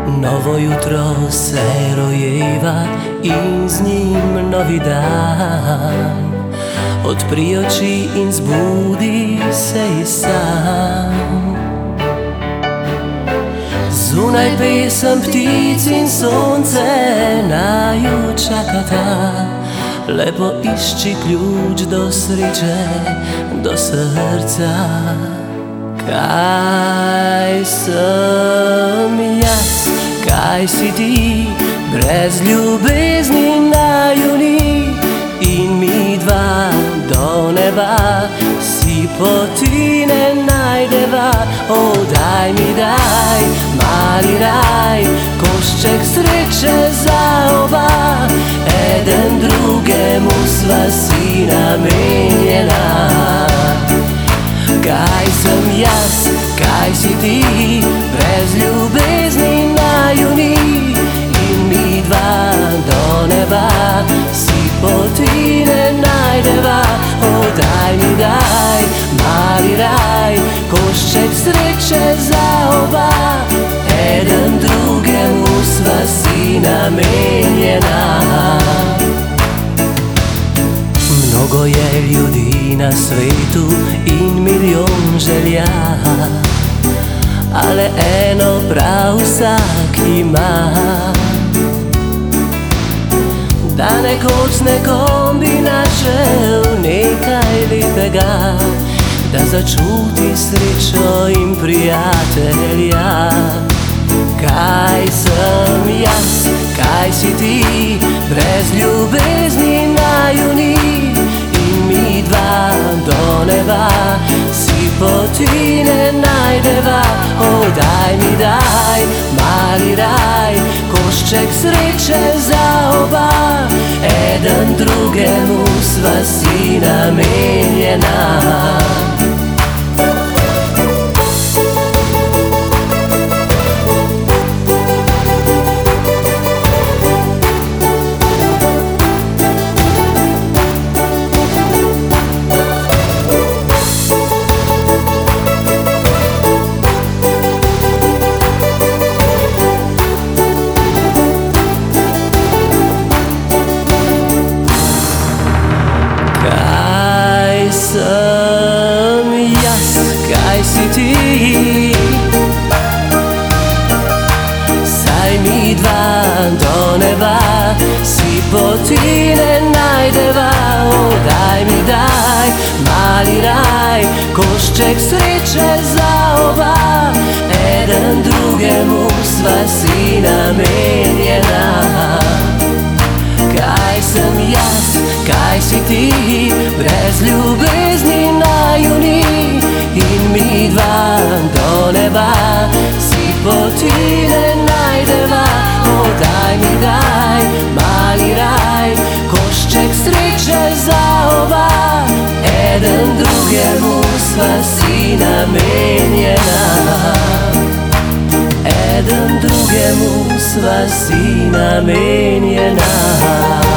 Novo jutro se rojeva in z njim novi dan. Odpri oči in zbudi se iz san. Zunaj pesem ptic in sonce naju čakata. Lepo išči ključ do sreče, do srca. Kaj sem jaz, kaj si ti, brez ljubezni naju ni. In mi dva do neba si poti ne najdeva. O, daj mi, daj, mali raj, košček sreče za oba. Eden drugemu sva si namenjena. Kaj sem jaz, kaj si ti, brez ljubezni naju ni. In mi dva do neba si poti ne najdeva. O, daj mi, daj, mali raj, košček sreče za oba. Eden drugemu sva si namenjena. Mnogo je ljudi na svetu in milijon želja, ale eno prav vsak ima. Da nekoč z nekom bi našel nekaj lepega, da začuti srečo in prijatelja. Kaj sem jaz, kaj si ti, brez ljubezni naju ni. In mi dva do neba si poti ne najdeva. O, daj mi, daj, mali raj, košček sreče za oba. Eden drugemu sva si namenjena. Sem jaz, kaj si ti, saj mi dva do neba si poti ne najdeva. O, daj mi, daj, mali raj, košček sreče za oba. Eden drugemu sva si namenjena. Kaj sem jaz, kaj si ti, brez ljubezni naju ni. In mi dva do neba si poti ne najdeva. O, daj mi, daj, mali raj, košček sreče za oba. Eden drugemu sva si namenjena. Eden drugemu sva si namenjena.